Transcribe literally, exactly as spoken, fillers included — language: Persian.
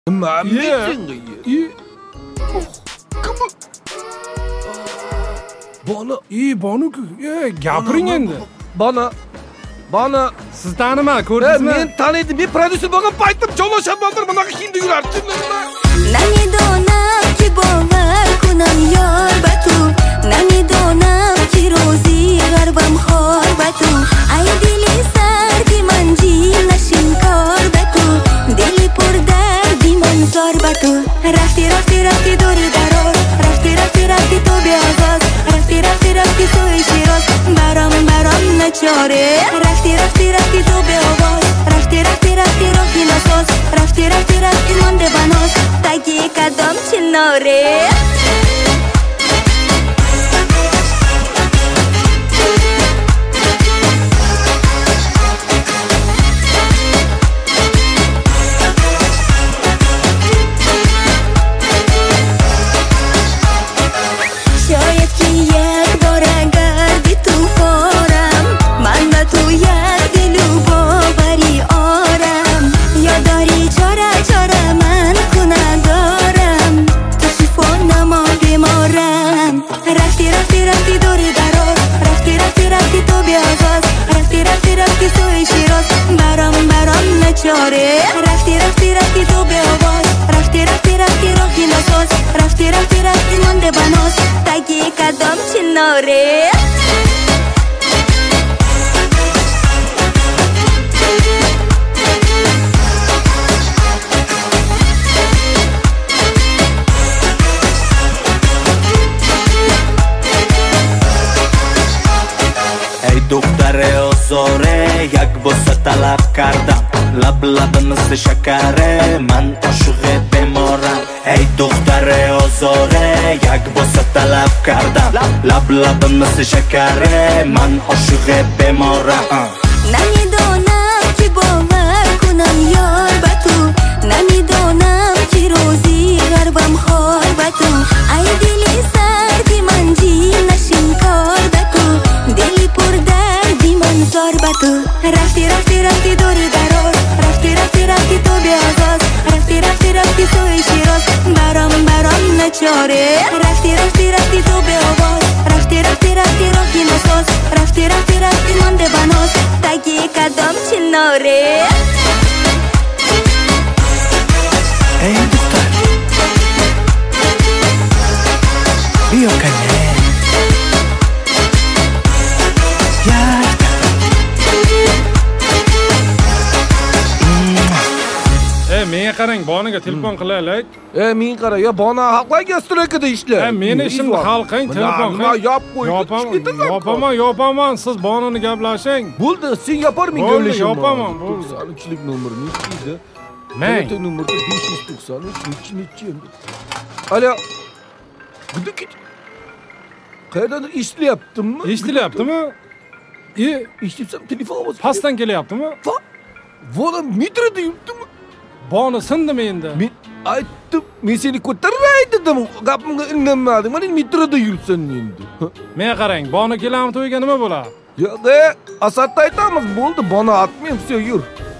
Mamma İyi. Bana, İyi Banu ku. Ye, gapiring endi. bana, bana. Siz tanima, E, ko'rdingizmi? men taniydim. Men prodyuser bo'lgan paytim joylashib bunaqa hindi yurardi. نمیدانم که باور کنم یار به تو نمیدانم که روزی غربم خار به تو ای دل سردی من جی نشین کار به تو دل پر دردی من زار به تو رفتی رفتی رفتی دور درار رفتی رفتی رفتی تو بیازاز رفتی رفتی رفتی توی شیراز برام برام نچاره رفتی رفتی رفتی تو بیاواز رفتی رفتی رفتی راهی نساز رفتی رفتی رفتی مانده بناز تگی قدم چناره شاید که یک بار اگر بی تو خورم من به تو یک دل و باوری آرم یا داری چاره چاره من کنه دارم تو شفا نما بیمارم رفتی رفتی رفتی دوری درار رفتی رفتی رفتی تو بیازاز رفتی رفتی رفتی سوی شیراز برام برام نچاره رفتی رفتی رفتی تو بیاواز رفتی رفتی رفتی راهی نساز رفتی رفتی رفتی مانده بناز تگی قدم چناره ای دختر آزاره یک بوسه طلب کردم لب لب مثل شکره من عاشق بیمارم ای دختر آزاره یک بوسه طلب کردم لب لب مثل شکره من عاشق بیمارم نمیدانم که باور کنم یار به تو نمیدانم که روزی غربم خار به تو ای دل سردی من جی نشین کار به تو دل پر دردی من زار به تو رفتی رفتی رفتی دور درار رفتی رفتی رفتی تو بیازاز رفتی رفتی رفتی توی شیراز برام برام نچاره رفتی رفتی رفتی تو بیاواز رفتی رفتی رفتی راهی نساز رفتی رفتی رفتی مانده بناز تگی قدم چناره ای دختر بیا کنه E, menga qarang, Bonuga telefon qilaylik. E, men qara, ya bana haqlaga streykida ishlar. E, meni ishimni hal qiling, telefon qiling. Yop qo'y. Yopaman, yopaman, siz Bonuni gaplashing. Bo'ldi, sen yopar men Bo'ldi, gaplashaman. yopaman, bo'ldi. to'qson uchlik nomer nechida? Men Telefon nomeri besh yuz to'qson uch nechi nechi endi. Alo. Gidib ket. Qayerdan ishlayaptimi? eshitilyaptimi? E, Eshitsam telefon ovozi. pastdan kelyaptimi? Vola metroda yuribdimi? Bonu sindimi endi? Men aytdim, men seni ko'taray dedim. Gapimga indamading. Mana metroda yuribsan endi. Menga qarang, Bonu kelamni to'yga nima bo'ladi? Yo'q, asatda aytamiz, bo'ldi, bana atmayman, все, yur.